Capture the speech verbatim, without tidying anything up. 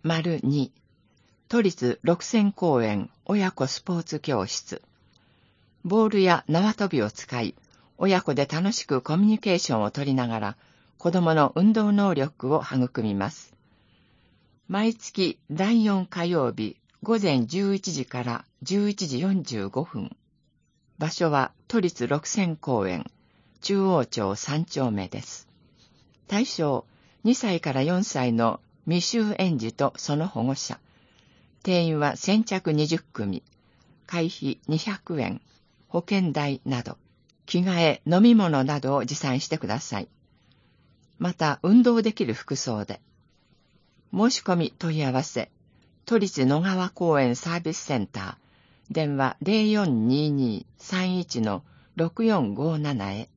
に、都立六千公園親子スポーツ教室。ボールや縄跳びを使い、親子で楽しくコミュニケーションをとりながら、子供の運動能力を育みます。毎月だいよん火曜日午前じゅういちじからじゅういちじよんじゅうごふん。場所は都立六千公園、中央町さん丁目です。対象、にさいからよんさいの未就園児とその保護者。定員は先着にじゅっ組。会費にひゃくえん。保険代など、着替え、飲み物などを持参してください。また、運動できる服装で。申し込み問い合わせ、都立野川公園サービスセンター、電話 ゼロよんにーにーさんいちのろくよんごーなな へ。